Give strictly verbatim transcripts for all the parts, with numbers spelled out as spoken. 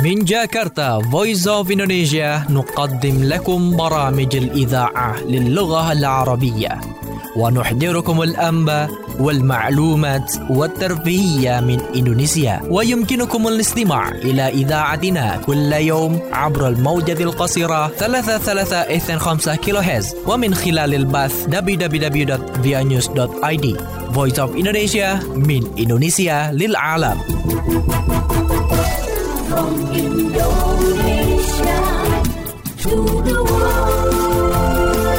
من جاكرتا Voice of Indonesia نقدم لكم برامج الإذاعة للغة العربية ونحضركم الأنباء والمعلومات والترفيهية من إندونيسيا. ويمكنكم الاستماع إلى إذاعتنا كل يوم عبر الموجة القصيرة ثلاثة ثلاثة اثنين خمسة كيلو هرتز ومن خلال البث دبليو دبليو دبليو دوت فيا نيوز دوت آي دي. Voice of Indonesia من إندونيسيا للعالم. From Indonesia to the world.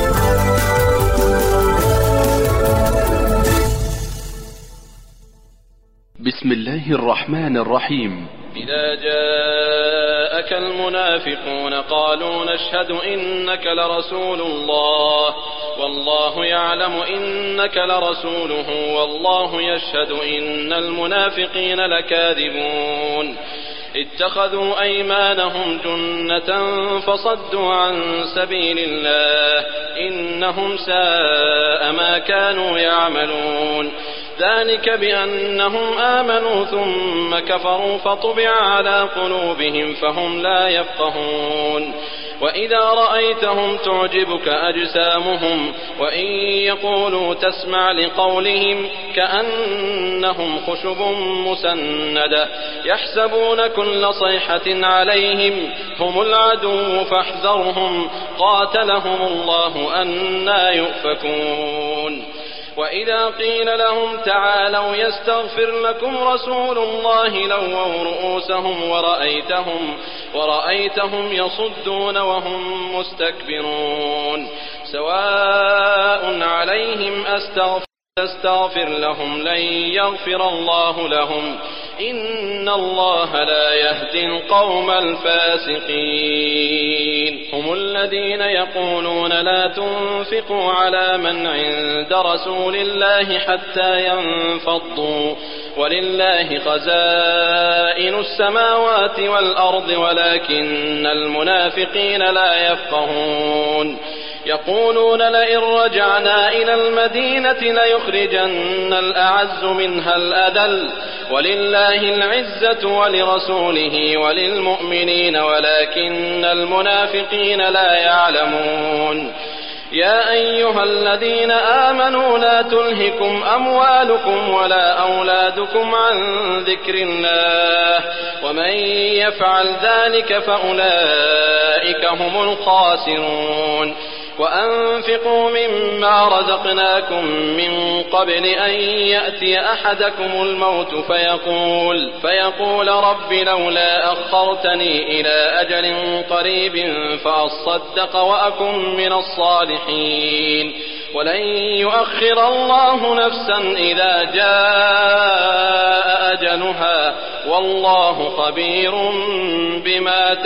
بسم الله الرحمن الرحيم. إذا جاءك المنافقون قالوا نشهد إنك لرسول الله والله يعلم إنك لرسوله والله يشهد إن المنافقين لكاذبون اتخذوا أيمانهم جنة فصدوا عن سبيل الله إنهم ساء ما كانوا يعملون ذلك بأنهم آمنوا ثم كفروا فطبع على قلوبهم فهم لا يفقهون وإذا رأيتهم تعجبك أجسامهم وإن يقولوا تسمع لقولهم كأنهم خشب مسندة يحسبون كل صيحة عليهم هم العدو فاحذرهم قاتلهم الله أنى يؤفكون وإذا قيل لهم تعالوا يستغفر لكم رسول الله لووا رؤوسهم ورأيتهم ورأيتهم يصدون وهم مستكبرون سواء عليهم أستغفر تستغفر لهم لن يغفر الله لهم إن الله لا يهدي القوم الفاسقين هم الذين يقولون لا تنفقوا على من عند رسول الله حتى ينفضوا ولله خزائن السماوات والأرض ولكن المنافقين لا يفقهون يقولون لئن رجعنا إلى المدينة ليخرجن الأعز منها الأذل ولله العزة ولرسوله وللمؤمنين ولكن المنافقين لا يعلمون يا أيها الذين آمنوا لا تلهكم أموالكم ولا أولادكم عن ذكر الله ومن يفعل ذلك فأولئك هم الخاسرون وأنفقوا مما رزقناكم من قبل أن يأتي أحدكم الموت فيقول, فيقول رب لولا أخرتني إلى أجل قريب فأصدق وأكن من الصالحين ولن يؤخر الله نفسا إذا جاء أجلها والله خبير بما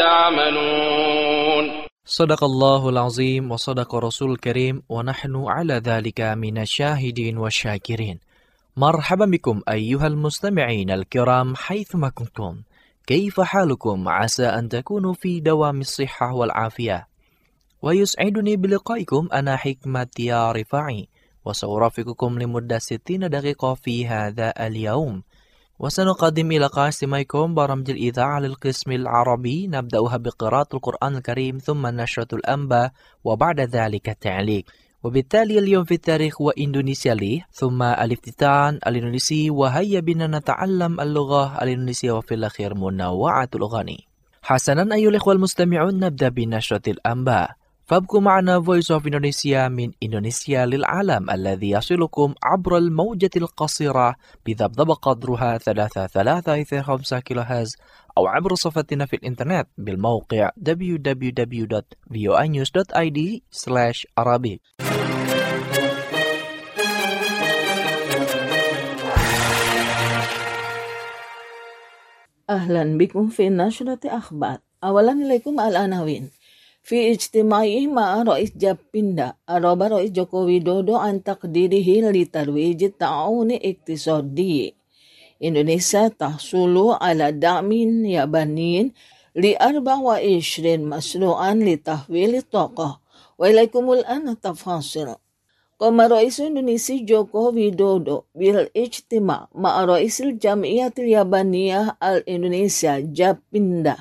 تعملون. صدق الله العظيم وصدق رسول الكريم ونحن على ذلك من الشاهدين والشاكرين. مرحبا بكم أيها المستمعين الكرام حيثما كنتم. كيف حالكم؟ عسى أن تكونوا في دوام الصحة والعافية. ويسعدني بلقائكم أنا حكمة يا رفاعي وسأرافقكم لمدة ستين دقيقة في هذا اليوم وسنقدم إلى قاسميكم برامج الإذاعة للقسم العربي نبدأها بقراءة القرآن الكريم ثم نشرة الأنباء وبعد ذلك التعليق وبالتالي اليوم في التاريخ وإندونيسيا لي ثم الافتتان الإندونيسي وهيا بنا نتعلم اللغة الإندونيسية وفي الأخير منوعة الأغاني. حسنا أيها الإخوة المستمعون نبدأ بنشرة الأنباء فابقوا معنا Voice of Indonesia من إندونيسيا للعالم الذي يصلكم عبر الموجة القصيرة بذبذب قدرها ثلاثة ثلاثة اثنين خمسة كيلو هرتز أو عبر صفحتنا في الإنترنت بالموقع دبليو دبليو دبليو دوت فيا نيوز دوت آي دي سلاش عربي. أهلا بكم في نشرة أخبار. أولا إليكم العناوين. في اجتماعه مع رئيس جابيندا أراد رئيس جوكو ويدودو عن تقديره لترويج التعاون الاقتصادي. إندونيسيا تحصل على دعم ياباني لأربعة وعشرين مشروعا لتحويل الطاقة. وإليكم الآن التفاصيل. قام رئيس إندونيسيا جوكو ويدودو بالاجتماع مع رئيس الجمعية اليابانية الإندونيسية جابيندا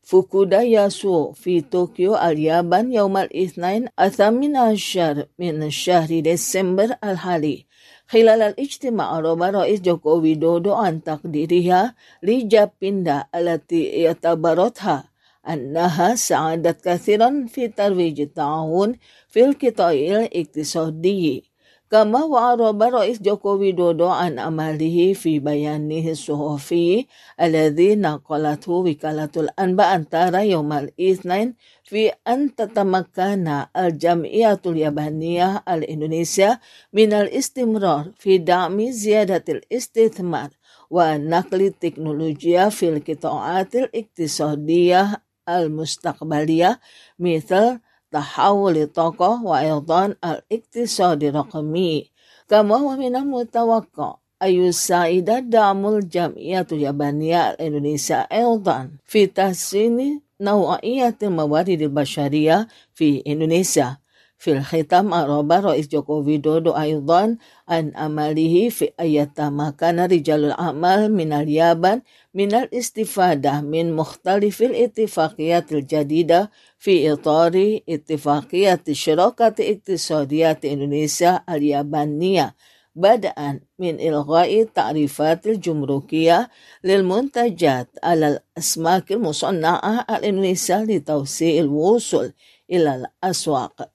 فوكودا ياسو في طوكيو اليابان يوم الاثنين الثامن عشر من شهر ديسمبر الحالي. خلال الاجتماع ربى رئيس جوكو ويدودو عن تقديرها لجابيندا التي اعتبرتها أنها ساعدت كثيرا في ترويج التعاون في القطاع الاقتصادي. كما وأعرب رئيس جوكو ويدودو عن أمله في بيانه الصحفي الذي نقلته وكالة الأنباء أنتارا يوم الاثنين في أن تتمكن الجمعية اليابانية الإندونيسية من الاستمرار في دعم زيادة الاستثمار ونقل التكنولوجيا في القطاعات الاقتصادية المستقبلية مثل تحول الطاقة وأيضا الاقتصاد الرقمي. كما ومن المتوقع أن يساعد دعم الجمعية اليابانية الإندونيسية أيضا في تحسين نوعية الموارد البشرية في إندونيسيا. في الختام أعرب رئيس جوكو ويدودو أيضا عن أمله في أن يتمكن رجال الأعمال من اليابان من الاستفادة من مختلف الاتفاقيات الجديدة في إطار اتفاقية الشراكة الاقتصادية إندونيسيا اليابانية، بدءا من إلغاء التعريفات الجمركية للمنتجات على الأسماك المصنعة الإندونيسية لتوسيع الوصول إلى الأسواق.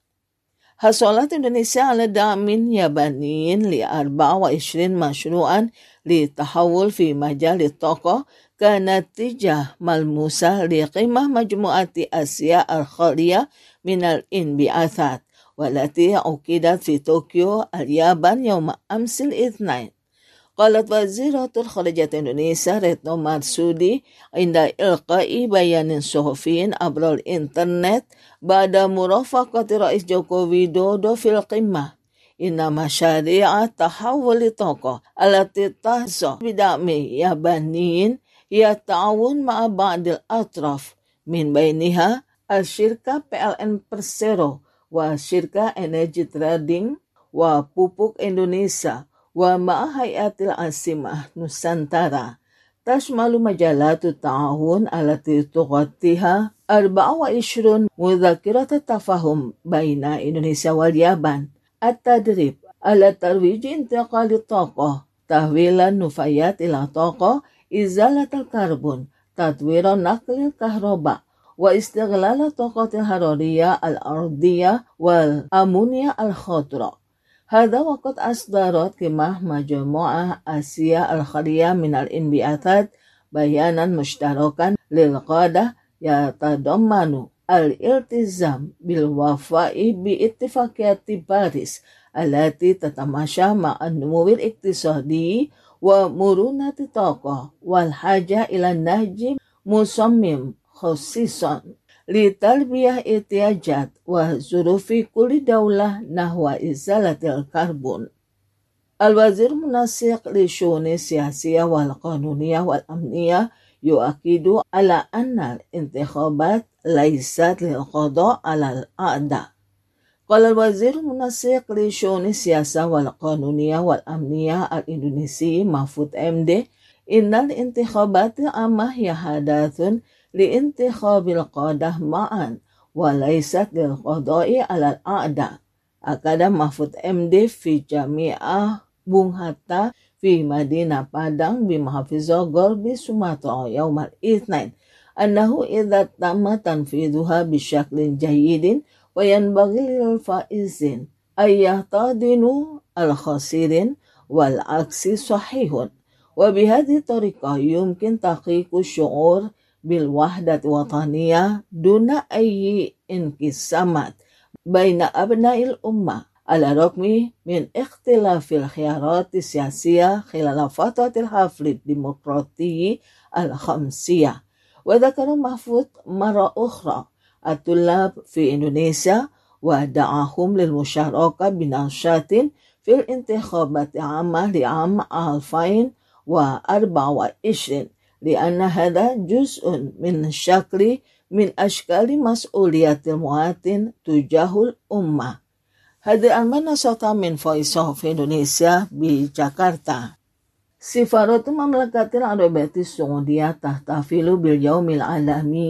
حصلت إندونيسيا على دعم ياباني ل أربعة وعشرين مشروعا للتحول في مجال الطاقة كنتيجة ملموسة لقمة مجموعة آسيا الخالية من الانبعاثات والتي عقدت في طوكيو اليابان يوم أمس الاثنين. قالت وزيرة الخارجية إندونيسيا ريتنو مارسودي عند إلقاء بيان صحفي عبر الإنترنت بعد مرافقة رئيس جوكو ويدودو في القمة إن مشاريع تحول الطاقة التي تحظى بدعم ياباني هي التعاون مع بعض الأطراف من بينها الشركة بي إل إن Persero وشركة إنرجي تريدينج وبوبوك إندونيسيا ومع هيئة العاصمة نوسانتارا. تشمل مجالات التعاون التي تغطيها أربعة وعشرين مذكرة تفاهم بين إندونيسيا واليابان: التدريب على ترويج انتقال الطاقة، تحويل النفايات إلى طاقة، إزالة الكربون، تطوير نقل الكهرباء، واستغلال الطاقة الحرارية الأرضية والأمونيا الخضراء. هذا وقد أصدرت قمة مجموعة آسيا الخالية من الانبعاثات بيانا مشتركا للقادة يتضمن الالتزام بالوفاء باتفاقية باريس التي تتماشى مع النمو الاقتصادي ومرونة الطاقة والحاجة إلى نهج مصمم خصيصا لتلبية احتياجات وظروف كل دولة نحو إزالة الكربون. الوزير المنسق للشؤون السياسية والقانونية والأمنية يؤكد على أن الانتخابات ليست للقضاء على الأعداء. قال الوزير المنسق للشؤون السياسية والقانونية والأمنية الإندونيسي محفوظ إم دي إن الانتخابات العامة هي حدث لانتخاب القادة معا وليست للقضاء على الأعداء. أكد محفوظ إم دي في جامعة بung Hatta في مدينة بادang بمحافظة غرب سومطرة يوم الاثنين أنه إذا تم تنفيذها بشكل جيد وينبغي للفائزين أن يحتضنوا الخاسرين والعكس صحيح، وبهذه الطريقة يمكن تحقيق الشعور بالوحدة الوطنية دون أي انقسامات بين أبناء الأمة على الرغم من اختلاف الخيارات السياسية خلال فترة الحفل الديمقراطي الخمسية. وذكر محفوظ مرة أخرى الطلاب في إندونيسيا ودعاهم للمشاركة بنشاط في الانتخابات العامة لعام ألفين وأربعة وعشرين لأن هذا جزء من شكل من أشكال مسؤولية المواطن تجاه الأمة. هذه المنصة من Voice of Indonesia بجاكرتا. سفارة المملكة العربية السعودية تحتفل باليوم العالمي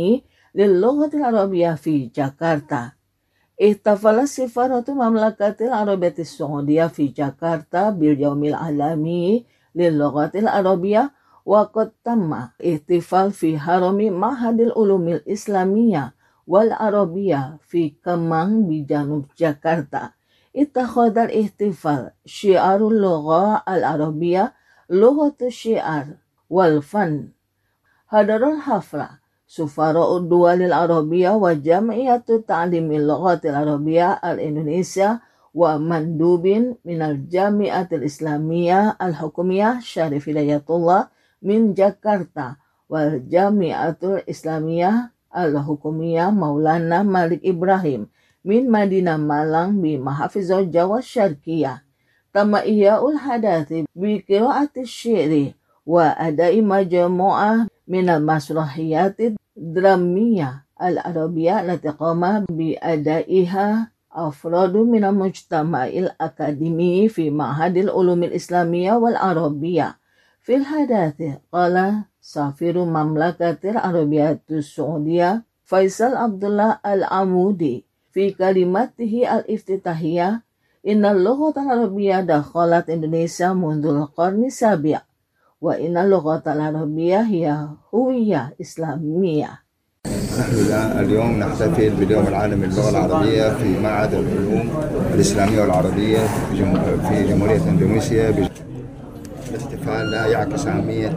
للغة العربية في جاكرتا. احتفل سفارة مملكة العربية السعودية في جاكرتا باليوم العالمي للغة العربية، وقد تم احتفال في حرم معهد العلوم الإسلامية والعربية في كمang بجنوب جاكرتا. اتخذ الاحتفال شعار اللغة العربية لغة الشعر والفن. حضر الحفلة سفراء الدول العربية وجمعية تعليم اللغات العربية الإندونيسية ومندوب من الجامعة الإسلامية الحكومية شريف هداية الله من جاكرتا والجامعة الإسلامية الحكومية مولانا مالك إبراهيم من مدينة مالang بمحافظة جاوا الشرقية. تم إحياء الحدث بقراءة الشعر وأداء مجموعة من المسرحيات الدرامية العربية التي قام بأدائها أفراد من المجتمع الأكاديمي في معهد العلوم الإسلامية والعربية. في الحدث قال سفير المملكة العربية السعودية فيصل عبد الله العمودي في كلمته الافتتاحية إن اللغة العربية دخلت إندونيسيا منذ القرن السابع، وإن اللغة العربية هي هوية إسلامية. نحن اليوم نحتفل باليوم العالمي للغة العربية في معهد العلوم الإسلامية والعربية في جمهورية إندونيسيا. الاحتفال لا يعكس أهمية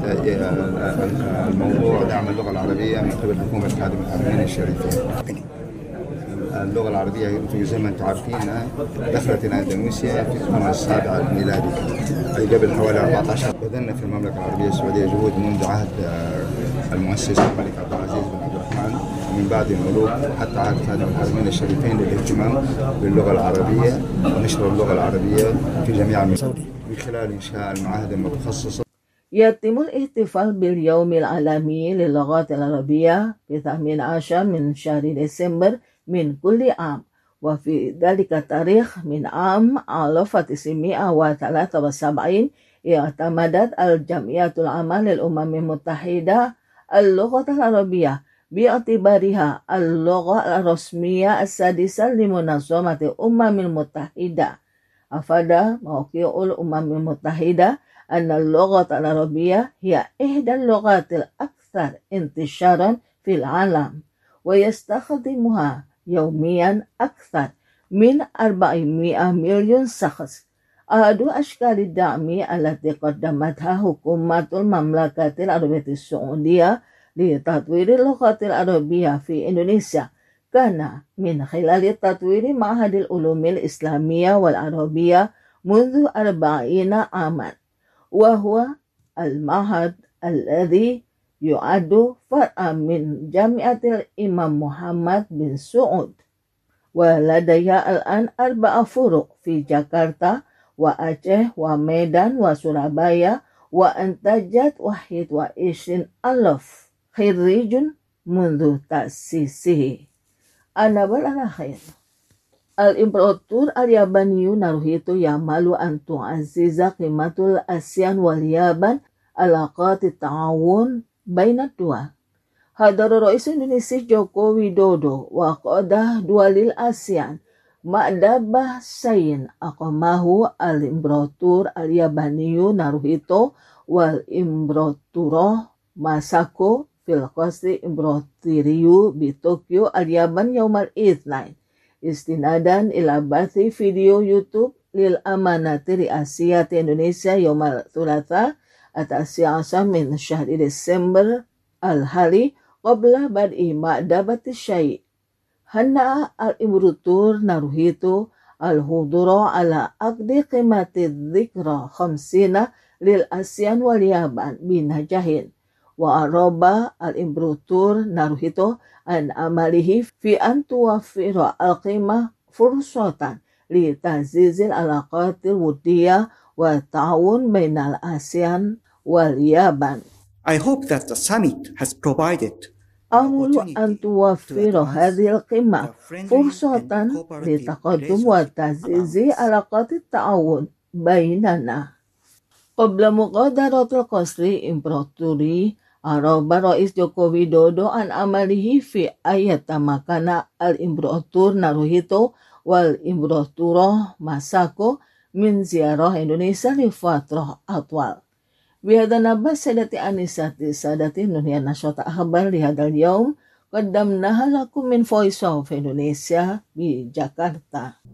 الموضوع دعم اللغة العربية من قبل حكومة خادم الحرمين الشريفين. اللغة العربية زي ما انتم عارفين دخلت إلى إندونيسيا في القرن السابع الميلادي، أي قبل حوالي أربعة عشر. بذلنا في المملكة العربية السعودية جهود منذ عهد المؤسس الملك عبد العزيز بن عبد الرحمن ومن بعد الملوك حتى عهد خادم الحرمين الشريفين للاهتمام باللغة العربية ونشر اللغة العربية في جميع المناطق من خلال إنشاء المعاهد المتخصصة. يتم الاحتفال باليوم العالمي للغات العربية في الثامن عشر من شهر ديسمبر من كل عام، وفي ذلك التاريخ من عام ألف وتسعمائة وثلاثة وسبعين اعتمدت الجمعية العامة للأمم المتحدة اللغة العربية باعتبارها اللغة الرسمية السادسة لمنظمة الأمم المتحدة. أفاد موقع الأمم المتحدة أن اللغة العربية هي إحدى اللغات الأكثر انتشارا في العالم، ويستخدمها يوميا أكثر من أربعمائة مليون شخص. أحد أشكال الدعم التي قدمتها حكومة المملكة العربية السعودية لتطوير اللغة العربية في إندونيسيا كان من خلال تطوير معهد العلوم الإسلامية والعربية منذ أربعين عاما، وهو المعهد الذي يعد فرعا من جامعة الإمام محمد بن سعود، ولديها الآن أربع فروع في جاكرتا وأعشى وميدان وسورابaya، وأنتجت واحد وعشرين ألف خريج منذ تأسيسه. النبأ الأخير الإمبراطور الياباني ناروهيتو يعمل أن تعزز قيمة الآسيان واليابان علاقات التعاون بين الدول. حضر رئيس إندونيسيا جوكو ويدودو وقادة دول الآسيان مأدب سين أقامه الإمبراطور الياباني ناروهيتو والإمبراطورة ماساكو في القصر إمبراطوريو بطوكيو اليابان يوم الاثنين، استنادا إلى بث فيديو يوتيوب للأمانة الرئاسية إندونيسيا يوم الثلاثاء التاسع عشر من شهر ديسمبر الحالي قبل بدء مأدبة الشيء. هنأ الإمبراطور ناروهيتو الحضور على عقد قمة الذكرى خمسين للآسيان واليابان بنجاح، وأراب الإمبراطور ناروهيتو عن عمله في أن توفر القمة فرصة لتعزيز العلاقات الودية والتعاون بين الآسيان واليابان. I hope that the summit has provided أمل أن توفر هذه القمة فرصة لتقدم وتعزيز علاقات التعاون بيننا. قبل مغادرة القصر الإمبراطوري Aroba Rais Joko Widodo an amalihi fi ayatamakana al-Imbrotur Naruhito wal Imbroturoh Masako min ziarah Indonesia li fatrah atwal. Bihada nabas sadati anisati sadati nuhya nasyata akhbar li hadal yaum qaddamnaha lakum min Voice of Indonesia di Jakarta.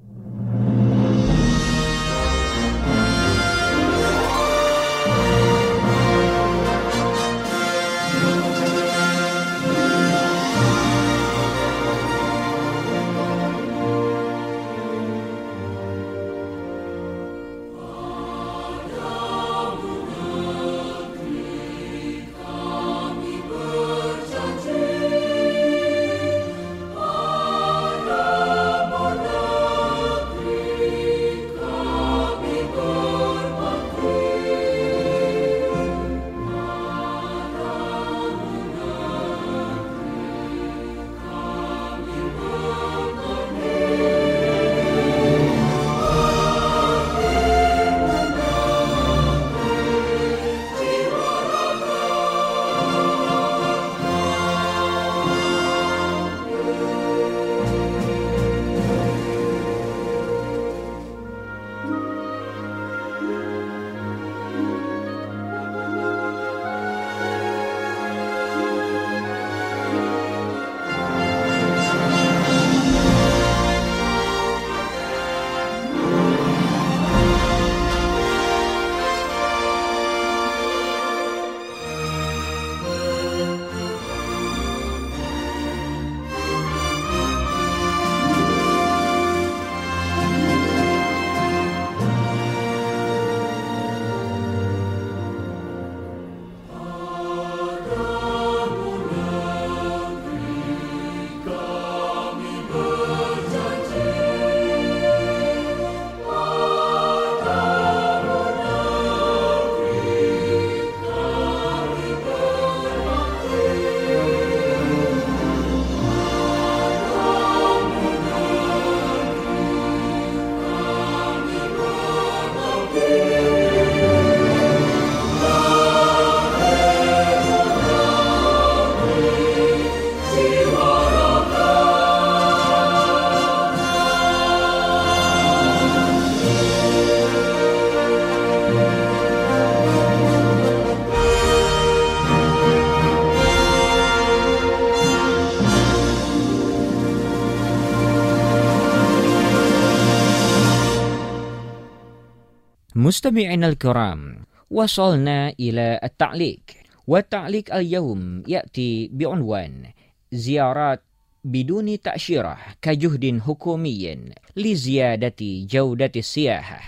مستمعينا الكرام، وصلنا إلى التعليق، والتعليق اليوم يأتي بعنوان زيارات بدون تأشيرة كجهد حكومي لزيادة جودة السياحة.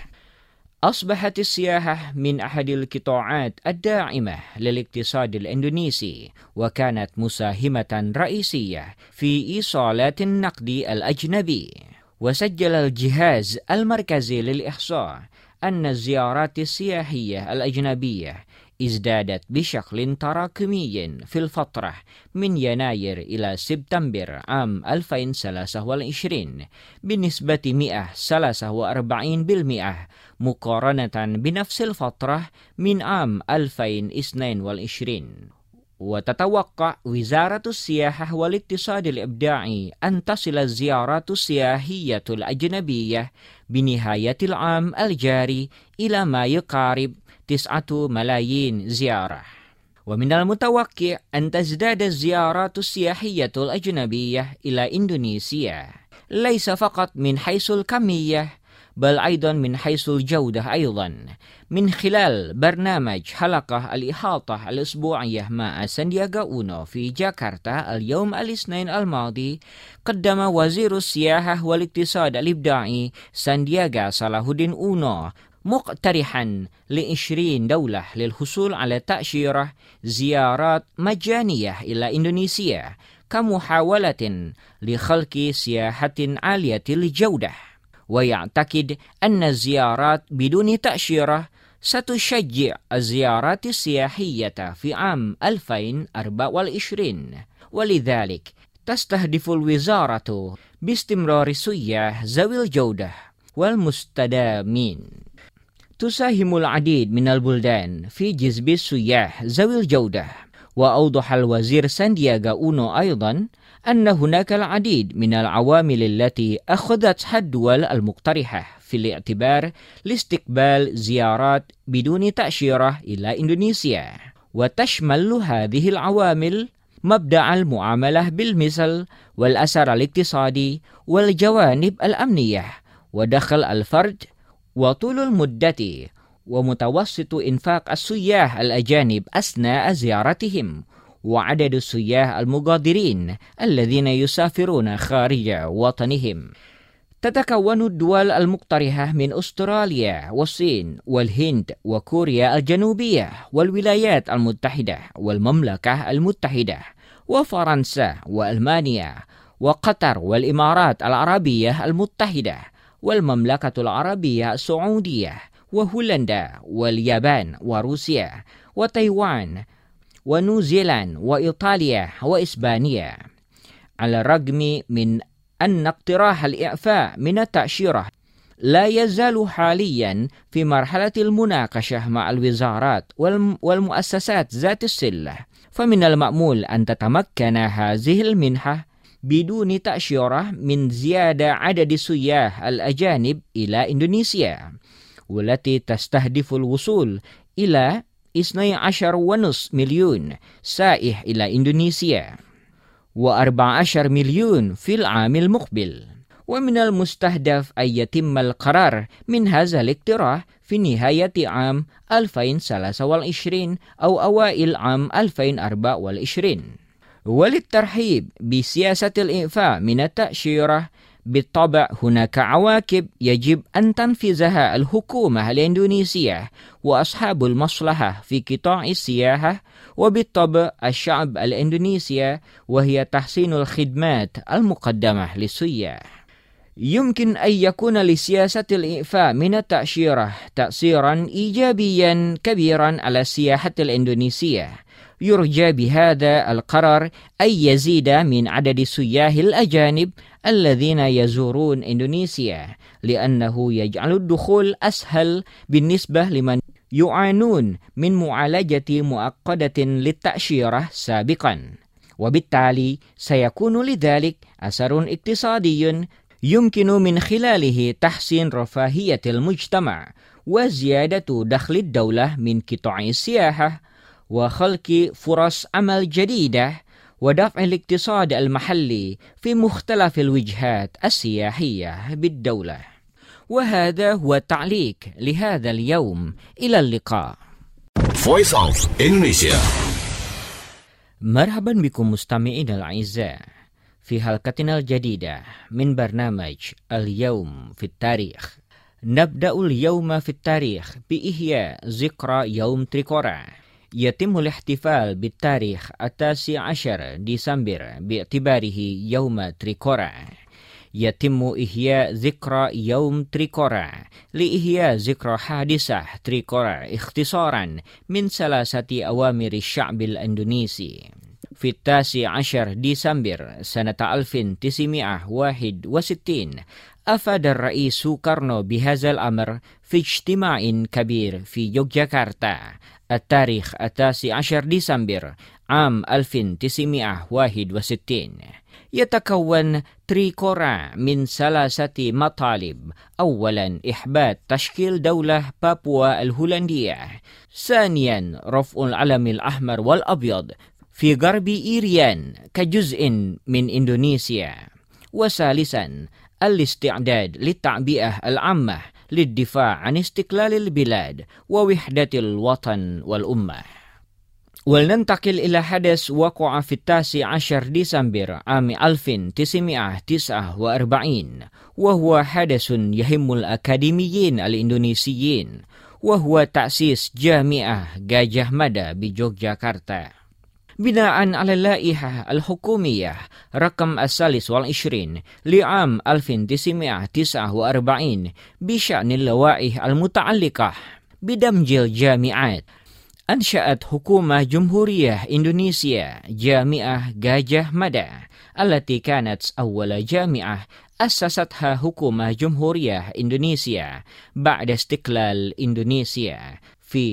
أصبحت السياحة من أحد القطاعات الداعمة للاقتصاد الإندونيسي، وكانت مساهمة رئيسية في إيصالات النقد الأجنبي. وسجل الجهاز المركزي للإحصاء أن الزيارات السياحية الأجنبية ازدادت بشكل تراكمي في الفترة من يناير إلى سبتمبر عام ألفين وثلاثة وعشرين بنسبة مئة وثلاثة وأربعين بالمئة مقارنة بنفس الفترة من عام ألفين واثنين وعشرين. وتتوقع وزارة السياحة والاقتصاد الإبداعي أن تصل الزيارات السياحية الأجنبية بنهاية العام الجاري إلى ما يقارب تسعة ملايين زيارة. ومن المتوقع أن تزداد الزيارات السياحية الأجنبية إلى إندونيسيا ليس فقط من حيث الكمية بل أيضا من حيث الجودة أيضا، من خلال برنامج حلقة الإحاطة الأسبوعية مع ساندياغا أونو في جاكرتا اليوم الاثنين الماضي. قدم وزير السياحة والاقتصاد الإبداعي ساندياغا صلاح الدين أونو مقترحا لعشرين دولة للحصول على تأشيرة زيارات مجانية إلى إندونيسيا كمحاولة لخلق سياحة عالية الجودة. ويعتقد أن الزيارات بدون تأشيرة ستشجع الزيارات السياحية في عام ألفين وأربعة وعشرين، ولذلك تستهدف الوزارة باستمرار السياح ذوي الجودة والمستدامين. تساهم العديد من البلدان في جذب السياح ذوي الجودة، وأوضح الوزير ساندياغا أونو أيضا أن هناك العديد من العوامل التي أخذتها الدول المقترحة في الاعتبار لاستقبال زيارات بدون تأشيرة إلى إندونيسيا، وتشمل هذه العوامل مبدأ المعاملة بالمثل والأثر الاقتصادي والجوانب الأمنية ودخل الفرد وطول المدة ومتوسط إنفاق السياح الأجانب أثناء زيارتهم وعدد السياح المغادرين الذين يسافرون خارج وطنهم. تتكون الدول المقترحة من أستراليا والصين والهند وكوريا الجنوبية والولايات المتحدة والمملكة المتحدة وفرنسا وألمانيا وقطر والإمارات العربية المتحدة والمملكة العربية السعودية وهولندا واليابان وروسيا وتايوان ونيوزيلندا وإيطاليا وإسبانيا. على الرغم من أن اقتراح الإعفاء من التأشيرة لا يزال حاليا في مرحلة المناقشة مع الوزارات والمؤسسات ذات الصلة، فمن المأمول أن تتمكن هذه المنحة بدون تأشيرة من زيادة عدد السياح الأجانب إلى إندونيسيا، والتي تستهدف الوصول إلى اثني عشر ونصف مليون سائح إلى إندونيسيا وأربعة عشر مليون في العام المقبل. ومن المستهدف أن يتم القرار من هذا الاقتراح في نهاية عام ألفين وثلاثة وعشرين أو أوائل عام ألفين وأربعة وعشرين. وللترحيب بسياسة الإعفاء من التأشيرة بالطبع هناك عواقب يجب أن تنفذها الحكومة الإندونيسية وأصحاب المصلحة في قطاع السياحة وبالطبع الشعب الإندونيسي، وهي تحسين الخدمات المقدمة للسياح. يمكن أن يكون لسياسة الإعفاء من التأشيرة تأثيرا إيجابيا كبيرا على السياحة الإندونيسية. يرجى بهذا القرار أن يزيد من عدد السياح الأجانب الذين يزورون إندونيسيا، لأنه يجعل الدخول أسهل بالنسبة لمن يعانون من معالجة معقدة للتأشيرة سابقا، وبالتالي سيكون لذلك أثر اقتصادي يمكن من خلاله تحسين رفاهية المجتمع وزيادة دخل الدولة من قطاع السياحة وخلق فرص عمل جديدة ودفع الاقتصاد المحلي في مختلف الوجهات السياحية بالدولة. وهذا هو التعليق لهذا اليوم. إلى اللقاء. Voice of Indonesia. مرحبا بكم مستمعينا الأعزاء في حلقتنا الجديدة من برنامج اليوم في التاريخ. نبدأ اليوم في التاريخ بإحياء ذكرى يوم تريكورا. يتم الاحتفال بالتاريخ التاسع عشر ديسمبر باعتباره يوم تريكورا. يتم إحياء ذكرى يوم تريكورا لإحياء ذكرى حادثة تريكورا اختصارا من ثلاثة أوامر الشعب الإندونيسي. في التاسع عشر ديسمبر سنة ألف وتسعمائة وواحد وستين أفاد الرئيس سوكارنو بهذا الأمر في اجتماع كبير في يوغياكارتا. التاريخ التاسع عشر ديسمبر عام ألف وتسعمائة وواحد وستين. يتكون تريكورا من ثلاثة مطالب. أولا إحباط تشكيل دولة بابوا الهولندية. ثانيا رفع العلم الأحمر والأبيض في غرب إيريان كجزء من إندونيسيا. وثالثا الاستعداد للتعبئة العامة للدفاع عن استقلال البلاد ووحدة الوطن والأمة. ولننتقل إلى حدث وقع في التاسع عشر ديسمبر عام ألف وتسعمائة وتسعة وأربعين، وهو حدث يهم الأكاديميين الإندونيسيين، وهو تأسيس جامعة غاجah Mada بيوغياكارتا. بناء على اللائحة الحكومية رقم الثالث والعشرين لعام ألف وتسعمائة وتسعة وأربعين بشأن اللوائح المتعلقة بدمج الجامعات، أنشأت حكومة جمهورية إندونيسيا جامعة غاجah Mada التي كانت أول جامعة أسستها حكومة جمهورية إندونيسيا بعد استقلال إندونيسيا في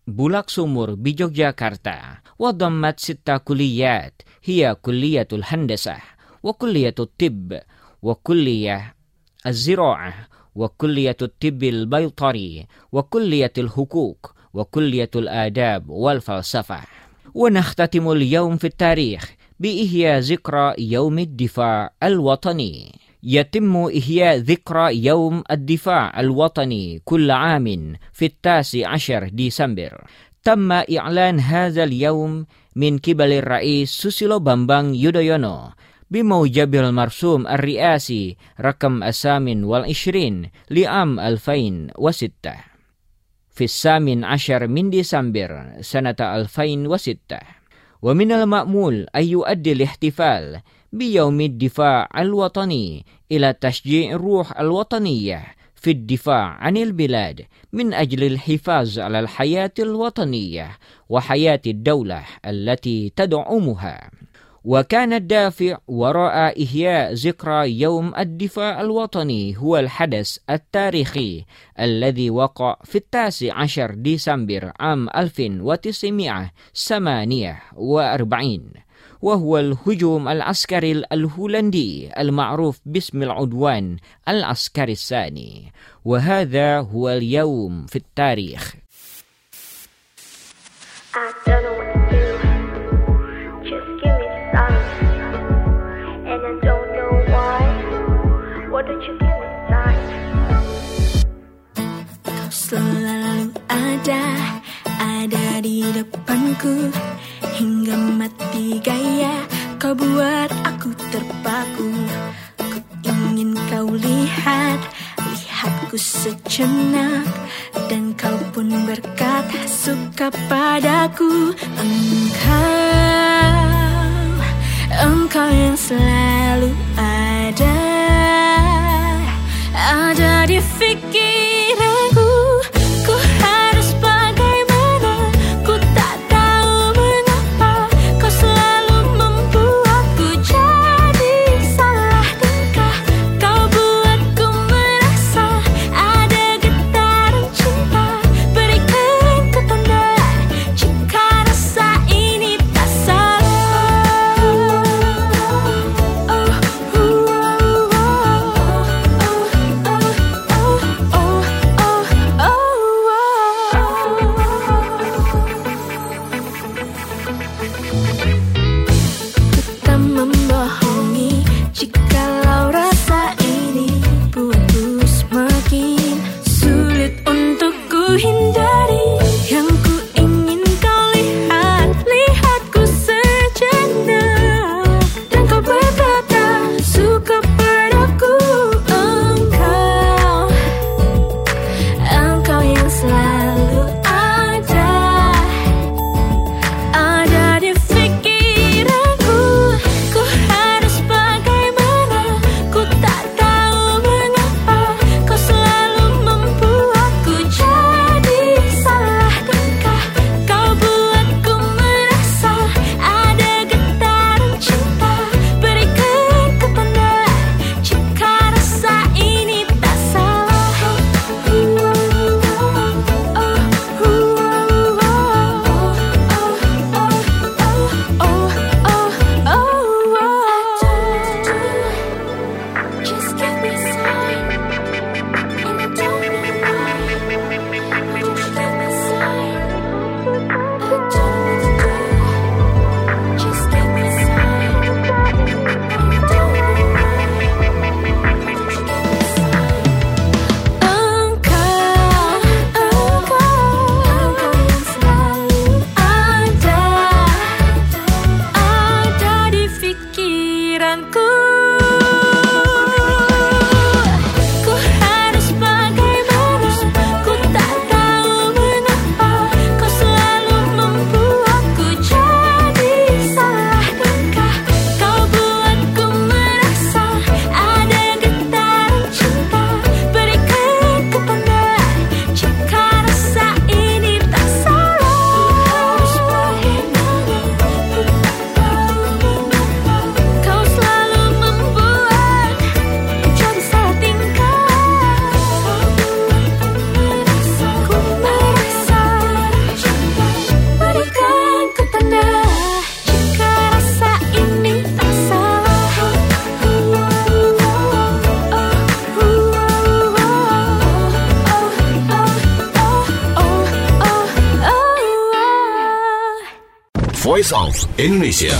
Bulak Sumur bi Yogyakarta, wa dhammat sitta kulliyat, hiya kulliyatul handasah, wa kulliyatul tibb, wa kulliyah az-zira'ah, wa kulliyatul tibbil baytari, wa kulliyatul hukuk, wa kulliyatul adab wal falsafah. Wa nakhtatimul yawm fit tarikh bi ihya zikra yaumid difa' al-watani. يتم إحياء ذكرى يوم الدفاع الوطني كل عام في التاسع عشر ديسمبر. تم إعلان هذا اليوم من قبل الرئيس سوسيلو بامبانغ يودhoyono بموجب المرسوم الرئاسي رقم الثامن والعشرين لعام ألفين وستة في الثامن عشر من ديسمبر سنة ألفين وستة. ومن المأمول أن يؤدي الاحتفال بيوم الدفاع الوطني إلى تشجيع الروح الوطنية في الدفاع عن البلاد من أجل الحفاظ على الحياة الوطنية وحياة الدولة التي تدعمها. وكان الدافع وراء إحياء ذكرى يوم الدفاع الوطني هو الحدث التاريخي الذي وقع في التاسع عشر ديسمبر عام ألف وتسعمائة وثمانية وأربعين، وهو الهجوم العسكري الهولندي المعروف باسم العدوان العسكري الثاني. وهذا هو اليوم في التاريخ. Selalu ada, ada di depanku, hingga mati gaya kau buat aku terpaku. Ku ingin kau lihat, lihatku sejenak, dan kau pun berkata suka padaku. Engkau, engkau yang selalu ada, ada di pikiranku. Ku harus bagaimana, ku tak tahu mengapa kau selalu membuatku jadi salah tingkah. Kau buatku merasa ada getaran cinta. Berikan ku tanda jika rasa ini tak salah. Oh, oh, oh, oh, oh. Tak membohongi jikalau rasa ini buatku semakin sulit untuk ku hindari. Yang ku ingin kau lihat, lihatku sejenak, dan kau berkata suka padaku. Engkau, engkau yang selalu ada, ada di pikiranku. Ku harus bagaimana, ku tak tahu mengapa kau selalu membuatku jadi salah Voice of Indonesia.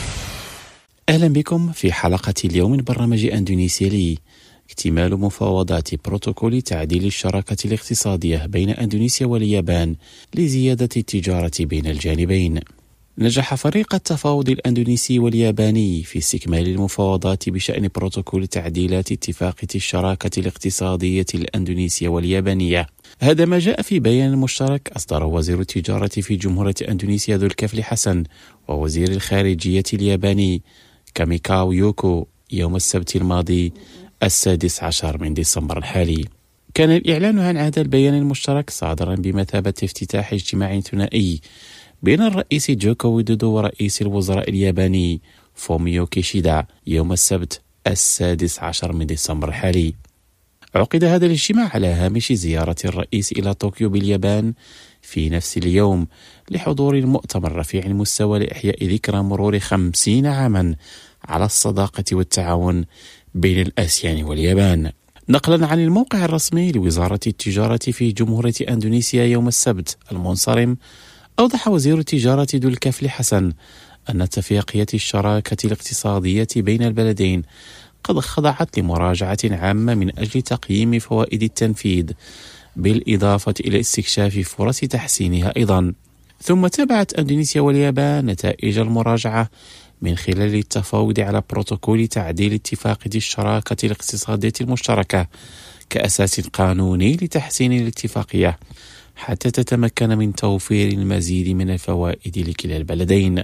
أهلا بكم في حلقة اليوم من برنامج أندونيسيا لي. اكتمال مفاوضات بروتوكول تعديل الشراكة الاقتصادية بين أندونيسيا واليابان لزيادة التجارة بين الجانبين. نجح فريق التفاوض الأندونيسي والياباني في استكمال المفاوضات بشأن بروتوكول تعديلات اتفاقية الشراكة الاقتصادية الأندونيسية واليابانية. هذا ما جاء في بيان مشترك أصدره وزير التجارة في جمهورية أندونيسيا ذو الكفل حسن ووزير الخارجية الياباني كاميكاو يوكو يوم السبت الماضي السادس عشر من ديسمبر الحالي. كان الإعلان عن هذا البيان المشترك صادرا بمثابة افتتاح اجتماع ثنائي بين الرئيس جوكو ويدودو ورئيس الوزراء الياباني فوميو كيشيدا يوم السبت السادس عشر من ديسمبر الحالي. عقد هذا الاجتماع على هامش زيارة الرئيس إلى طوكيو باليابان في نفس اليوم لحضور المؤتمر رفيع المستوى لإحياء ذكرى مرور خمسين عاما على الصداقة والتعاون بين الآسيان واليابان. نقلا عن الموقع الرسمي لوزارة التجارة في جمهورية أندونيسيا يوم السبت المنصرم، أوضح وزير التجارة ذو الكفل حسن أن اتفاقية الشراكة الاقتصادية بين البلدين قد خضعت لمراجعة عامة من أجل تقييم فوائد التنفيذ بالإضافة إلى استكشاف فرص تحسينها أيضا. ثم تابعت أندونيسيا واليابان نتائج المراجعة من خلال التفاوض على بروتوكول تعديل اتفاقية الشراكة الاقتصادية المشتركة كأساس قانوني لتحسين الاتفاقية حتى تتمكن من توفير المزيد من الفوائد لكلا البلدين.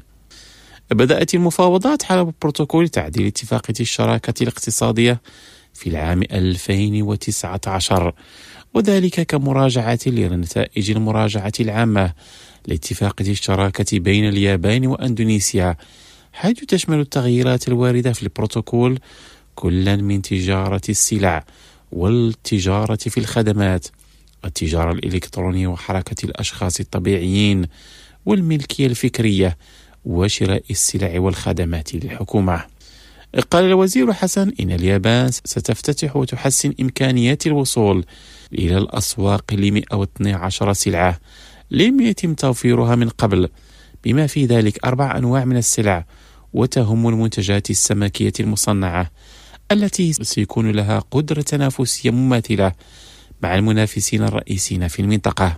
بدأت المفاوضات على بروتوكول تعديل اتفاقية الشراكة الاقتصادية في العام ألفين وتسعة عشر، وذلك كمراجعة لنتائج المراجعة العامة لاتفاقية الشراكة بين اليابان وأندونيسيا، حيث تشمل التغييرات الواردة في البروتوكول كلا من تجارة السلع والتجارة في الخدمات، التجارة الإلكترونية وحركة الأشخاص الطبيعيين والملكية الفكرية وشراء السلع والخدمات للحكومة. قال الوزير حسن إن اليابان ستفتتح وتحسن إمكانيات الوصول إلى الأسواق ل مئة واثني عشر سلعة لم يتم توفيرها من قبل، بما في ذلك أربع أنواع من السلع، وتهم المنتجات السمكية المصنعة التي سيكون لها قدرة تنافسية مماثلة مع المنافسين الرئيسيين في المنطقة.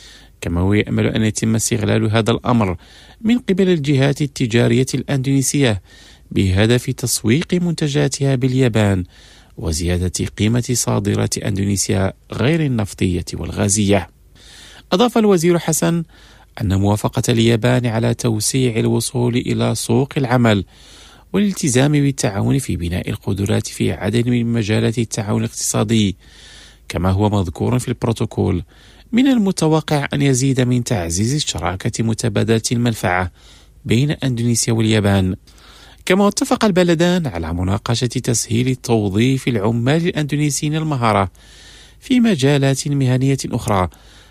كما هو يأمل أن يتم استغلال هذا الأمر من قبل الجهات التجارية الأندونيسية بهدف تسويق منتجاتها باليابان وزيادة قيمة صادرات أندونيسيا غير النفطية والغازية. أضاف الوزير حسن أن موافقة اليابان على توسيع الوصول إلى سوق العمل والالتزام بالتعاون في بناء القدرات في عدد من مجالات التعاون الاقتصادي كما هو مذكور في البروتوكول من المتوقع أن يزيد من تعزيز الشراكة متبادلة المنفعة بين أندونيسيا واليابان. كما اتفق البلدان على مناقشة تسهيل توظيف العمال الأندونيسيين المهارة في مجالات مهنية أخرى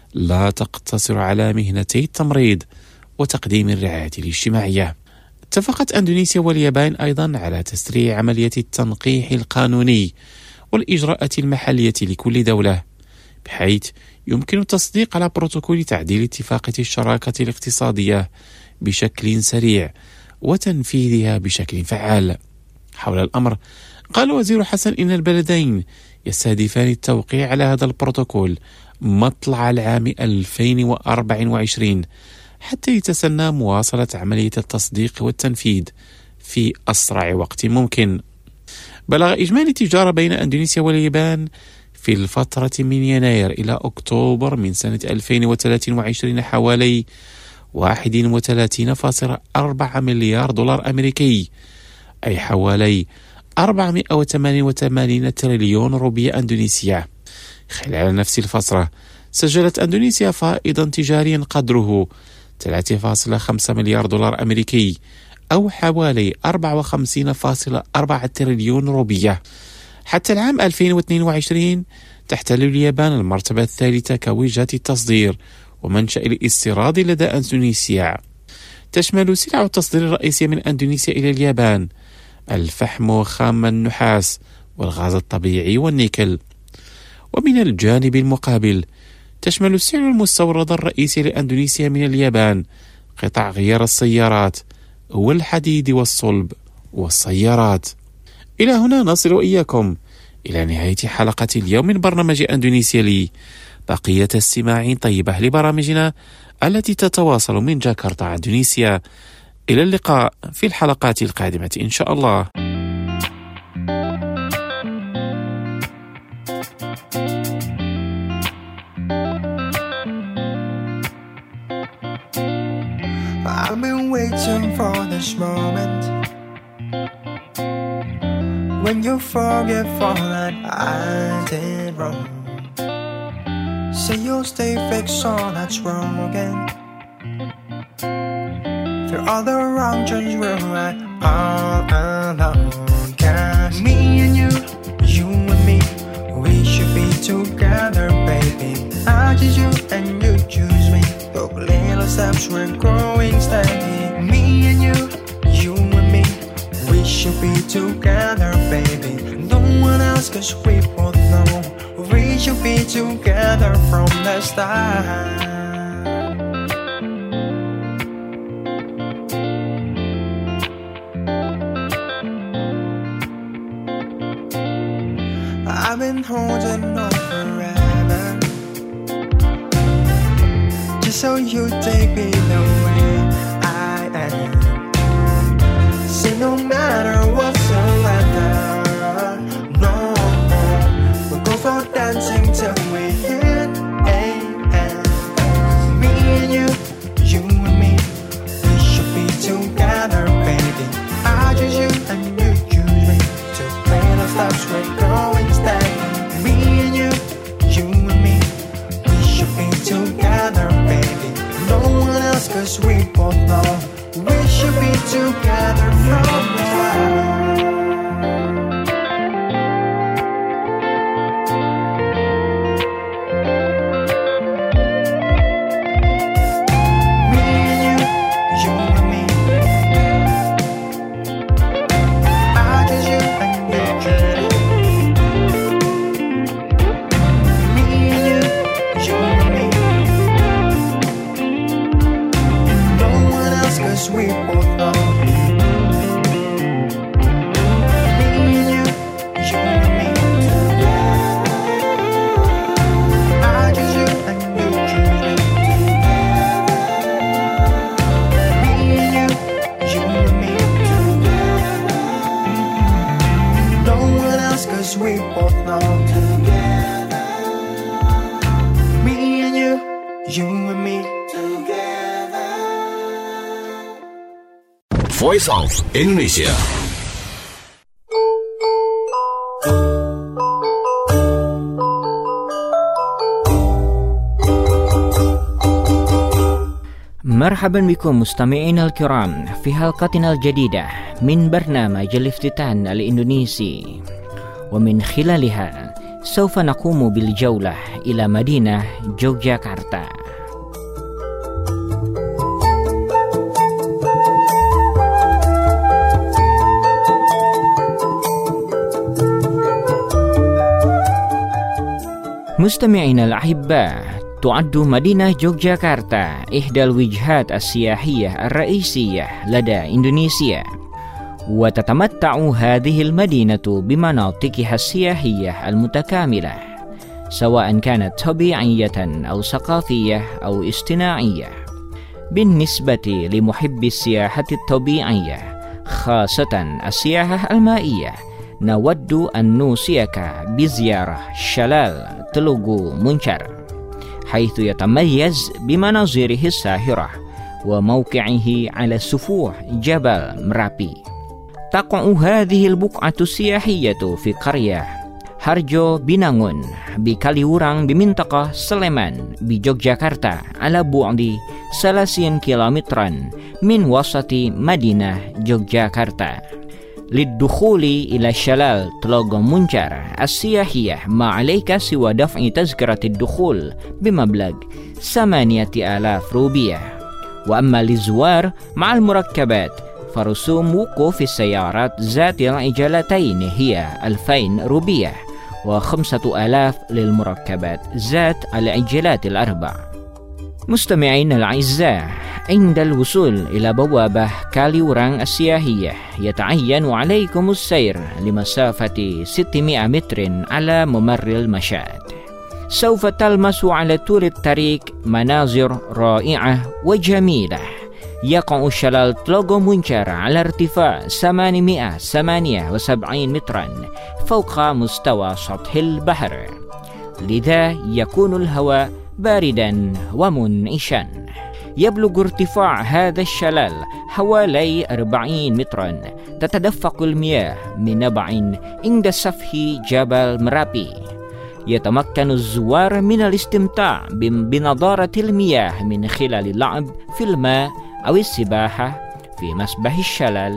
لا تقتصر على مهنتي التمريض وتقديم الرعاية الاجتماعية. اتفقت أندونيسيا واليابان أيضا على تسريع عملية التنقيح القانوني والإجراءات المحلية لكل دولة، بحيث يمكن التصديق على بروتوكول تعديل اتفاقية الشراكة الاقتصادية بشكل سريع وتنفيذها بشكل فعال. حول الأمر قال وزير حسن إن البلدين يستهدفان التوقيع على هذا البروتوكول مطلع العام ألفين وأربعة وعشرين حتى يتسنى مواصلة عملية التصديق والتنفيذ في أسرع وقت ممكن. بلغ إجمالي التجارة بين أندونيسيا واليابان في الفترة من يناير إلى أكتوبر من سنة ألفين وثلاثة وعشرين حوالي واحد وثلاثين فاصلة أربعة مليار دولار أمريكي، أي حوالي أربعمئة وثمانية وثمانين تريليون روبية أندونيسية. خلال نفس الفترة سجلت أندونيسيا فائضا تجاريا قدره ثلاثة فاصلة خمسة مليار دولار أمريكي، أو حوالي أربعة وخمسين فاصلة أربعة تريليون روبية. حتى العام ألفين واثنين وعشرين تحتل اليابان المرتبة الثالثة كوجهة التصدير ومنشأ الاستيراد لدى أندونيسيا. تشمل سلع التصدير الرئيسية من أندونيسيا إلى اليابان الفحم وخام النحاس والغاز الطبيعي والنيكل. ومن الجانب المقابل تشمل السلع المستوردة الرئيسية لأندونيسيا من اليابان قطع غيار السيارات والحديد والصلب والسيارات. إلى هنا نصل إياكم إلى نهاية حلقة اليوم من برنامج أندونيسيا لي. بقية استماع طيبة لبرامجنا التي تتواصل من جاكرتا إندونيسيا. إلى اللقاء في الحلقات القادمة إن شاء الله. I've been waiting for this moment when you forget all that I did wrong. Say you'll stay fixed all that's wrong again. Through all the wrong turns we're right all alone. Cause me and you, you and me, we should be together, baby. I choose you and you choose me. Took little steps, we're growing steady. Me and you, you and me, we should be together, baby. No one else, cause we both know we should be together from the start. I've been holding on forever, just so you take me the way I am. Say no matter whatsoever, no, we'll go for dancing till we hit a end. Me and you, you and me, we should be together, baby. I choose you and you choose me. To play the stops, we're going steady. Me and you, you and me, we should be together, baby. No one else, cause we both know we should be together from the start. Me and you, you and me, I choose you and you choose me. Me and you, you and me, no one else, cause we both know. Me and you, you and me, I choose you and you choose me. Me and you, you and me, no one else, cause we both know. Me and you, you and me. Voice of Indonesia. مرحبا بكم مستمعينا الكرام في حلقتنا الجديدة من برنامج الافتتان الإندونيسي، ومن خلالها سوف نقوم بالجولة إلى مدينة يوغياكارتا. مستمعينا الأحباء، تعد مدينة يوغياكارتا إحدى الوجهات السياحية الرئيسية لدى إندونيسيا، وتتمتع هذه المدينة بمناطقها السياحية المتكاملة، سواء كانت طبيعية أو ثقافية أو اصطناعية. بالنسبة لمحبي السياحة الطبيعية، خاصة السياحة المائية، نود أن نوصيك بزيارة شلال تلوغو منشر، حيث يتميز بمناظره الساحرة وموقعه على سفوح جبل مرابي. تقع هذه البقعة السياحية في قرية هارجو بينانgun بكاليورang بمنطقة سليمان بيوغياكارتا على بعد ثلاثين كيلومترا من وسط مدينة يوغياكارتا. للدخول إلى شلال تلوغو منشر السياحية ما عليك سوى دفع تذكرة الدخول بمبلغ ثمانية آلاف روبية. وأما للزوار مع المركبات فرسوم وقوف السيارات ذات العجلتين هي ألفين روبية، وخمسة آلاف للمركبات ذات العجلات الأربع. مستمعين الأعزاء، عند الوصول إلى بوابة كاليوران السياحية يتعين عليكم السير لمسافة ستمائة متر على ممر المشاة. سوف تلمس على طول الطريق مناظر رائعة وجميلة. يقع شلال تلوغو منشار على ارتفاع ثمانمائة وثمانية وسبعين مترا فوق مستوى سطح البحر، لذا يكون الهواء باردا ومنعشا. يبلغ ارتفاع هذا الشلال حوالي أربعين مترا. تتدفق المياه من نبع عند سفح جبل مرابي. يتمكن الزوار من الاستمتاع بنضارة المياه من خلال اللعب في الماء أو السباحة في مسبح الشلال.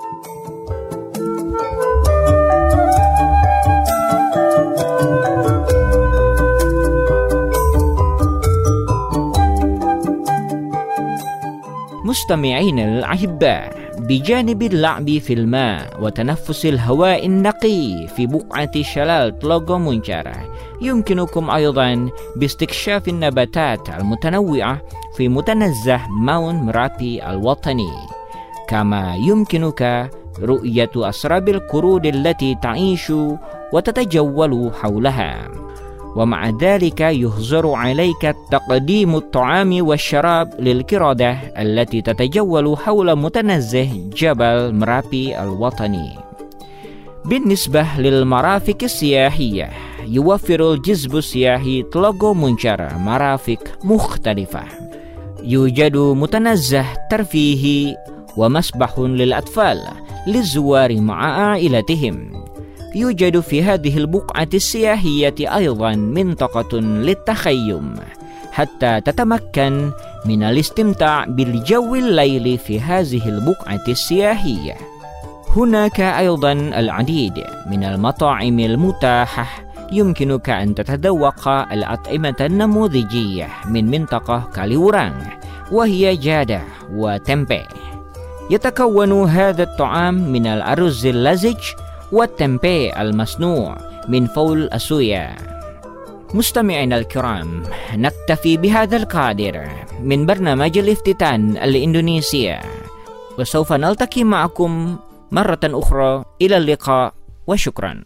مستمعين الأحباء، بجانب اللعب في الماء وتنفس الهواء النقي في بقعة شلال تلوغو منشار، يمكنكم أيضا باستكشاف النباتات المتنوعة في متنزه ماون مرابي الوطني، كما يمكنك رؤية أسراب القرود التي تعيش وتتجول حولها. ومع ذلك يحظر عليك تقديم الطعام والشراب للقردة التي تتجول حول متنزه جبل مرابي الوطني. بالنسبة للمرافق السياحية، يوفر الجذب السياحي تلوغو منشار مرافق مختلفة. يوجد متنزه ترفيهي ومسبح للأطفال للزوار مع عائلتهم. يوجد في هذه البقعة السياحية أيضا منطقة للتخيم حتى تتمكن من الاستمتاع بالجو الليلي في هذه البقعة السياحية. هناك أيضا العديد من المطاعم المتاحة. يمكنك أن تتذوق الأطعمة النموذجية من منطقة كاليوران، وهي جادة وتمبي. يتكون هذا الطعام من الأرز اللزج والتمبي المصنوع من فول الصويا. مستمعينا الكرام، نكتفي بهذا القدر من برنامج الافتتان الإندونيسيا، وسوف نلتقي معكم مرة أخرى. إلى اللقاء وشكرا.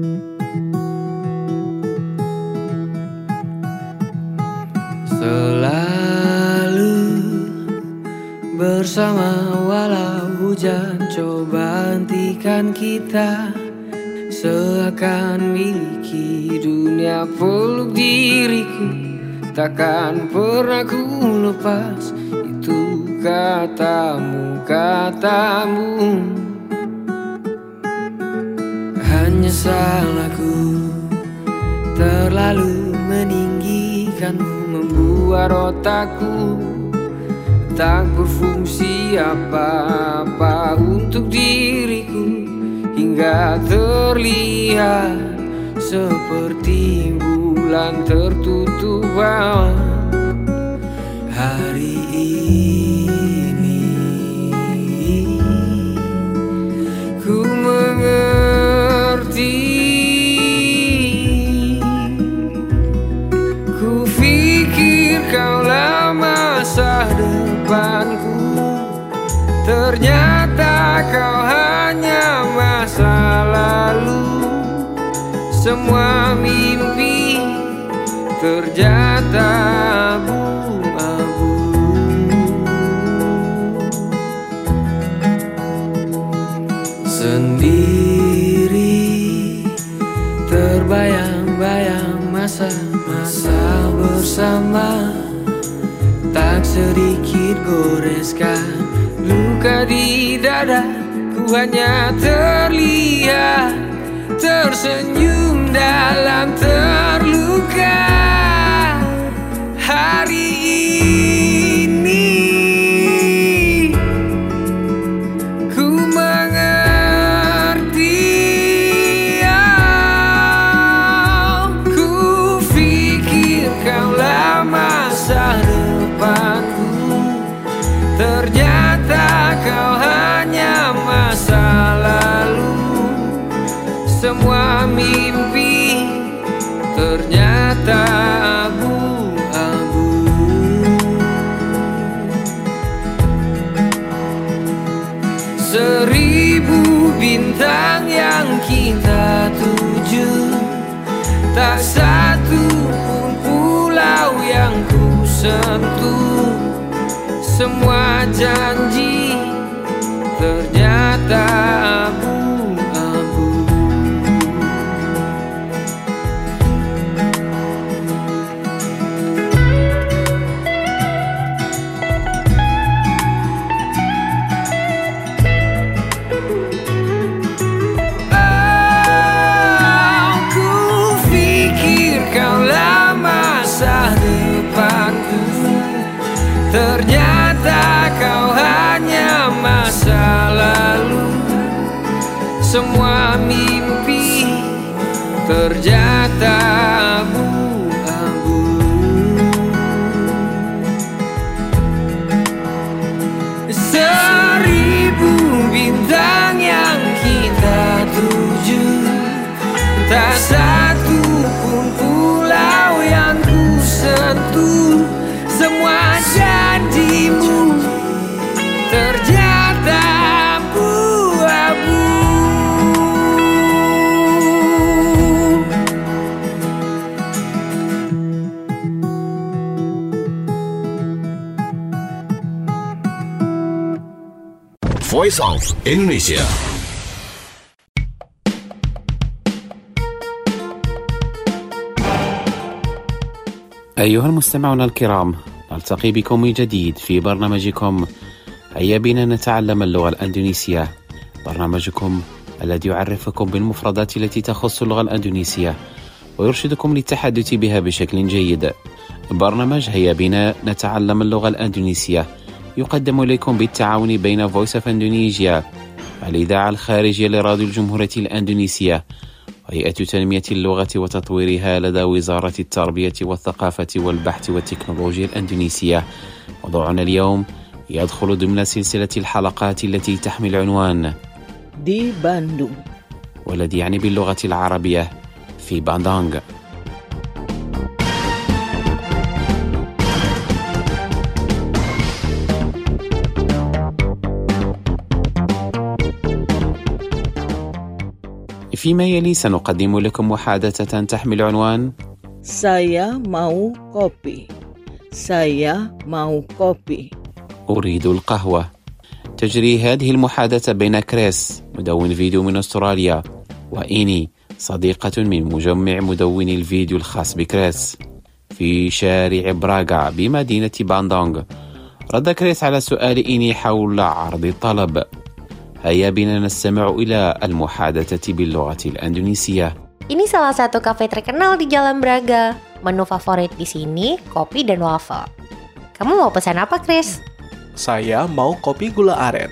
Selalu bersama walau hujan coba hentikan kita, seakan miliki dunia peluk diriku, takkan pernah ku lepas itu katamu, katamu. Hanya salahku terlalu meninggikanmu, membuat otakku tak berfungsi apa-apa untuk diriku, hingga terlihat seperti bulan tertutup awan. Hari ini ku mengerti, ku pikir kaulah masa depanku, ternyata kau hanya masa lalu. Semua mimpi ternyata abu-abu. Sendiri terbayang-bayang masa-masa bersama, tak sedikit goreskan luka di dada. Ku hanya terlihat tersenyum dalam terluka. Hari ini ku mengerti, oh, ku pikir kaulah masa depanku, ternyata kau hanya masa lalu. Semua mimpi ternyata abu-abu. semua janji ternyata abu-abu. Oh, ku pikir kaulah masa depanku, ternyata kau hanya masa lalu. Semua mimpi ternyata abu-abu. Seribu bintang yang kita tuju, tak satu pun pulau yang ku sentuh. Semua janjimu ternyata abu-abu. Voice of Indonesia. أيها المستمعون الكرام، نلتقي بكم من جديد في برنامجكم هيا بنا نتعلم اللغة الأندونيسية، برنامجكم الذي يعرفكم بالمفردات التي تخص اللغة الأندونيسية ويرشدكم للتحدث بها بشكل جيد. برنامج هيا بنا نتعلم اللغة الأندونيسية يقدم إليكم بالتعاون بين فويس اوف اندونيسيا، الإذاعة الخارجية لراديو الجمهورية الأندونيسية، وهيئة تنمية اللغة وتطويرها لدى وزارة التربية والثقافة والبحث والتكنولوجيا الأندونيسية. موضوعنا اليوم يدخل ضمن سلسلة الحلقات التي تحمل عنوان دي باندونغ، والذي يعني باللغة العربية في باندونغ. فيما يلي سنقدم لكم محادثة تحمل عنوان Saya mau kopi. Saya mau kopi. أريد القهوة. تجري هذه المحادثة بين كريس مدون فيديو من أستراليا وإيني صديقة من مجمع مدون الفيديو الخاص بكريس في شارع براغا بمدينة باندونغ. رد كريس على سؤال إيني حول عرض الطلب. هيا بنا نستمع إلى المحادثة باللغة الأندونيسية. Ini salah satu kafe terkenal di Jalan Braga. Menu favorit di sini kopi dan waffle. Kamu mau pesan apa, Chris? Saya mau kopi gula aren.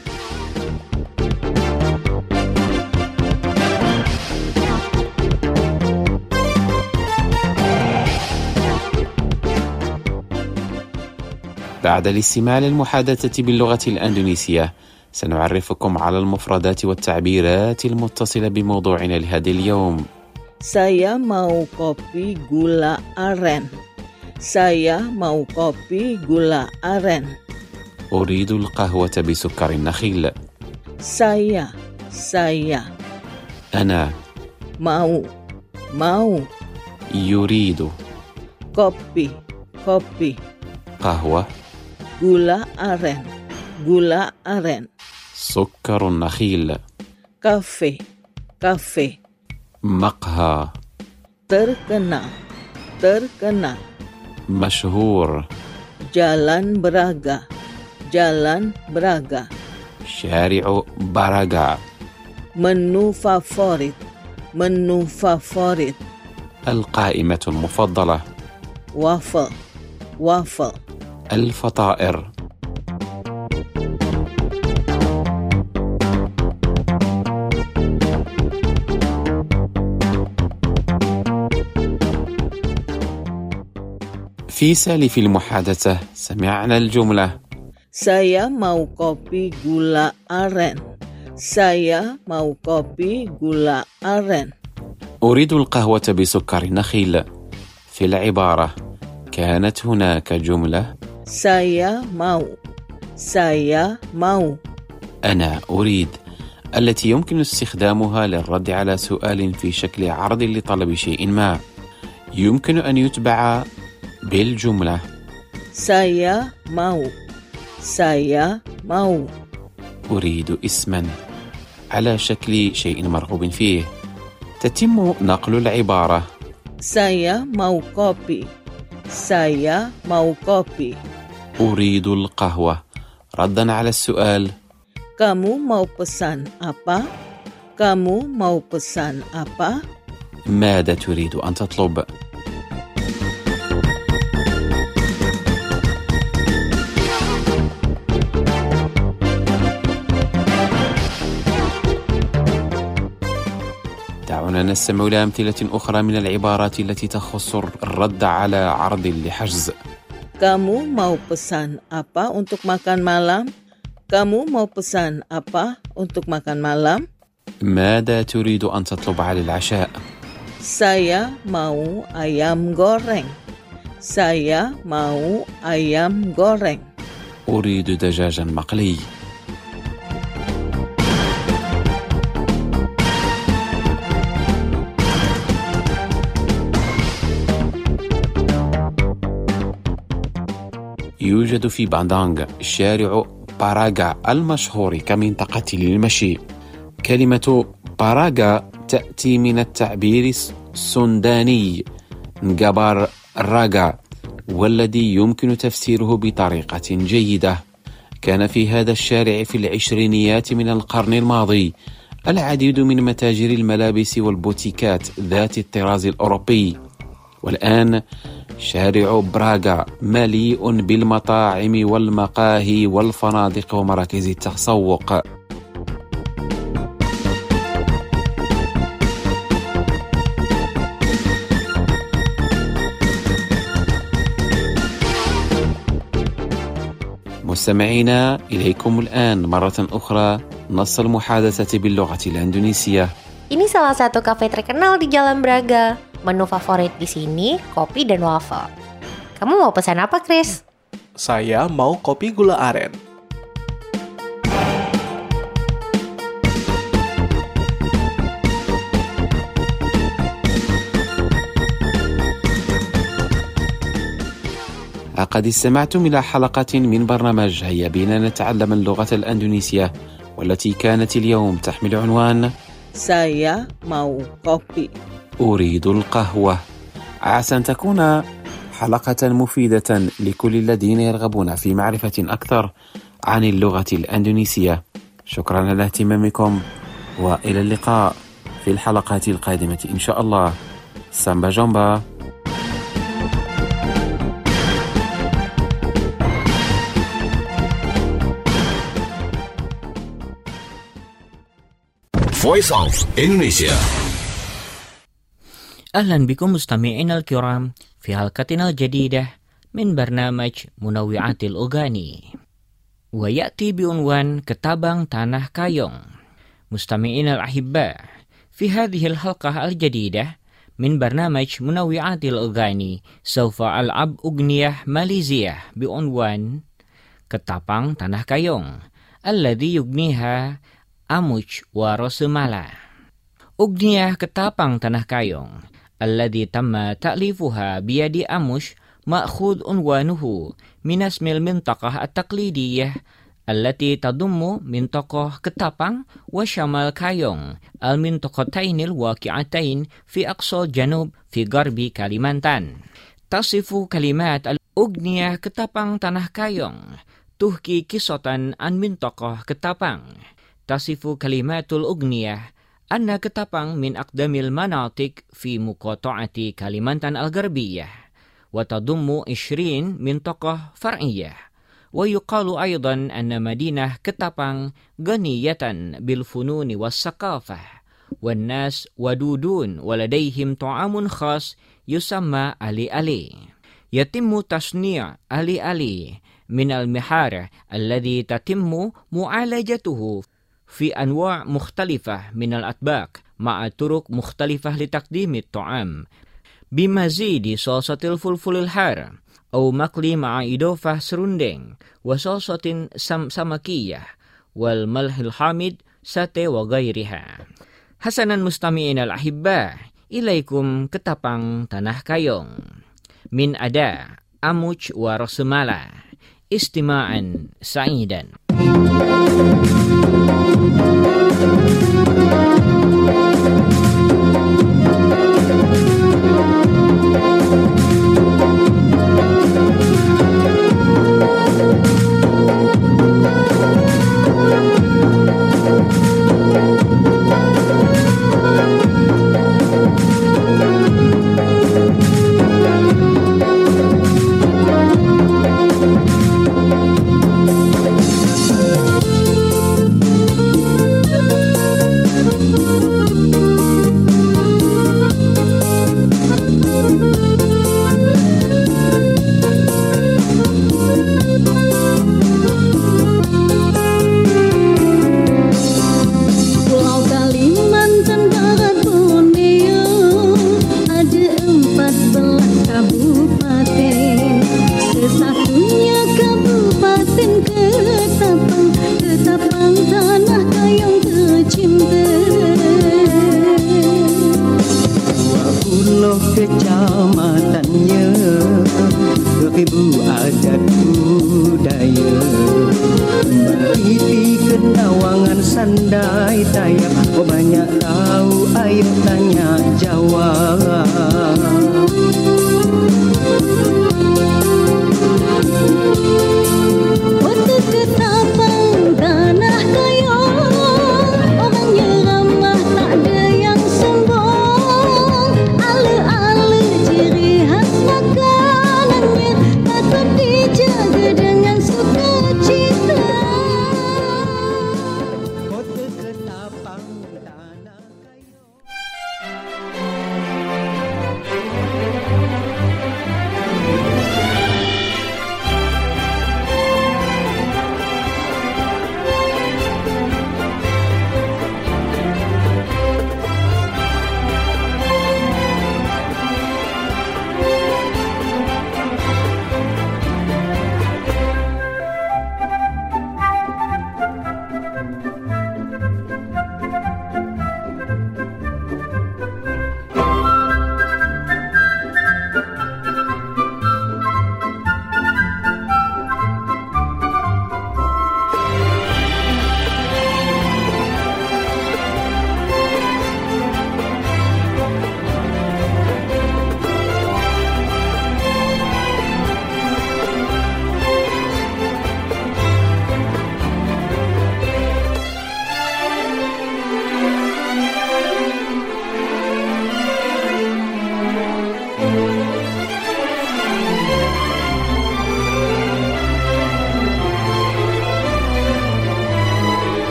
بعد الاستماع للمحادثة باللغة الأندونيسية سنعرفكم على المفردات والتعبيرات المتصلة بموضوعنا لهذا اليوم. Saya mau kopi gula aren. Saya mau kopi gula aren. أريد القهوة بسكر النخيل. Saya, saya. أنا. Mau, mau. يريد. Kopi, kopi. قهوة. Gula aren, gula aren. سكر النخيل. Kafe, kafe. مقهى. Terkenal, terkenal. مشهور. Jalan Braga, Jalan Braga. شارع براغا. Menu favorit, menu favorit. القائمة المفضلة. Waffle, waffle. الفطائر. في سالف المحادثة سمعنا الجملة Saya mau kopi gula aren. Saya mau kopi gula aren. أريد القهوة بسكر النخيل. في العبارة كانت هناك جملة Saya mau. Saya mau. أنا أريد التي يمكن استخدامها للرد على سؤال في شكل عرض لطلب شيء ما. يمكن أن يتبع بالجملة Saya mau. Saya mau. أريد اسما على شكل شيء مرغوب فيه. تتم نقل العبارة Saya mau kopi. Saya mau kopi. أريد القهوة ردا على السؤال Kamu mau pesan apa? Kamu mau pesan apa? ماذا تريد أن تطلب؟ دعونا نستمع إلى أمثلة أخرى من العبارات التي تخص الرد على عرض لحجز. Kamu mau pesan apa untuk makan malam? Kamu mau pesan apa untuk makan malam? ماذا تريد أن تطلب على العشاء؟ Saya mau ayam goreng. Saya mau ayam goreng. أريد دجاجا مقلي. يوجد في باندانغ شارع باراغا المشهور كمنطقة للمشي. كلمة باراغا تأتي من التعبير السنداني نجابار راغا، والذي يمكن تفسيره بطريقة جيدة. كان في هذا الشارع في العشرينيات من القرن الماضي العديد من متاجر الملابس والبوتيكات ذات الطراز الأوروبي، والآن شارع براغا مليء بالمطاعم والمقاهي والفنادق ومراكز التسوق. مستمعينا، إليكم الآن مرة أخرى نص المحادثة باللغة الإندونيسية. Ini salah satu kafe terkenal di Jalan Braga. Menu favorit di sini kopi dan waffle. Kamu mau pesan apa, Chris? Saya mau kopi gula aren. لقد استمعتم إلى حلقة من برنامج هيا بنا نتعلم اللغة الأندونيسية، والتي كانت اليوم تحمل عنوان Saya mau kopi. أريد القهوة. عسى أن تكون حلقة مفيدة لكل الذين يرغبون في معرفة أكثر عن اللغة الأندونيسية. شكرا على اهتمامكم، وإلى اللقاء في الحلقات القادمة إن شاء الله. سامبا جومبا. Voice of Indonesia. أهلا بكم مستمعينا الكرام في حلقتنا الجديدة من برنامج منوعات الأغاني، ويأتي بعنوان كتابang Tanah Kayong. مستمعينا الأحباء، في هذه الحلقة الجديدة من برنامج منوعات الأغاني سوف ألعب أغنية ماليزية بعنوان كتابang Tanah Kayong الذي يغنيها أموج ورسمالا. أغنية كتابang Tanah Kayong الذي تم تأليفها بيد أموش مأخوذ عنوانه من اسم المنطقة التقليدية التي تضم منطقة كتابang وشمال كايونغ، المنطقتين الواقعتين في أقصى الجنوب في غرب كاليمانتان. تصف كلمات الأغنية كتابang Tanah Kayong تحكي قصة عن منطقة كتابang. تصف كلمات الأغنية أن كتابang من أقدم المناطق في مقاطعة كاليمانتان الغربية، وتضم عشرين منطقة فرعية. ويقال أيضا أن مدينة كتابang غنية بالفنون والثقافة، والناس ودودون ولديهم طعام خاص يسمى ألي ألي. يتم تصنيع ألي ألي من المحار الذي تتم معالجته في أنواع مختلفة من الأطباق مع طرق مختلفة لتقديم الطعام، بمزيد صلصة الفلفل الحار أو مقلي مع إضافة سرندeng وصلصة سم سمكية والملح الحامض ساتي وغيرها. حسنا مستمعين الأحباء، إليكم كتابang Tanah Kayong من أداء أموج ورسمالا. istima'an sa'idan. Kecamatannya beribu adat budaya, Titi Kenawangan Sandai Tayap, oh banyak tahu ayo tanya jawab.